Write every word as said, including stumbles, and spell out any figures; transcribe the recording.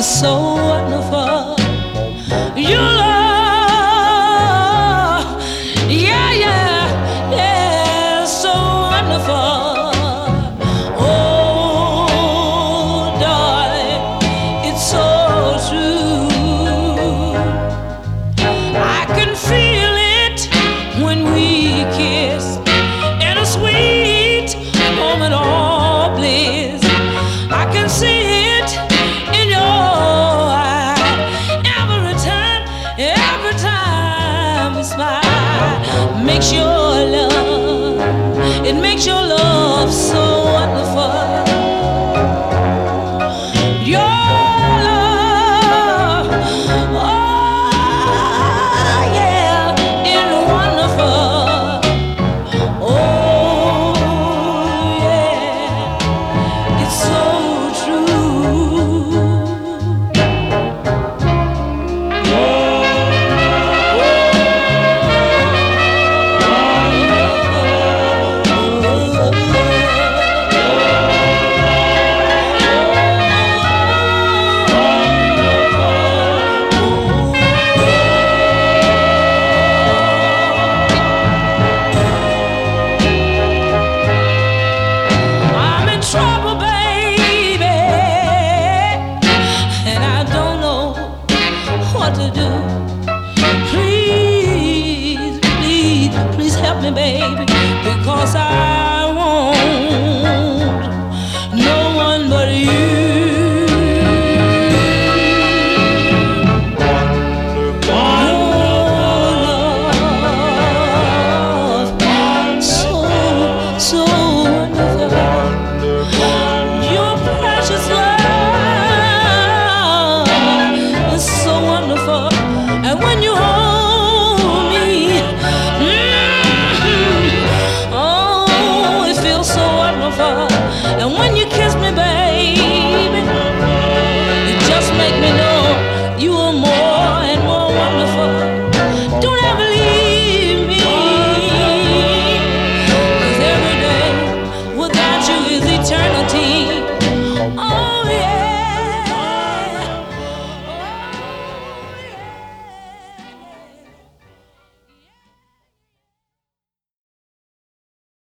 so wonderful. Your love, yeah, yeah, yeah, so wonderful. Oh, darling, it's so true. I can feel it when we kiss in a sweet moment of bliss. I can see it in your eyes every time, every time we smile. Makes your love, it makes your love so wonderful. Your love, oh yeah, it's wonderful. Oh yeah, it's so true. I'm in trouble, baby, and I don't know what to do. Please, please, please help me, baby, because I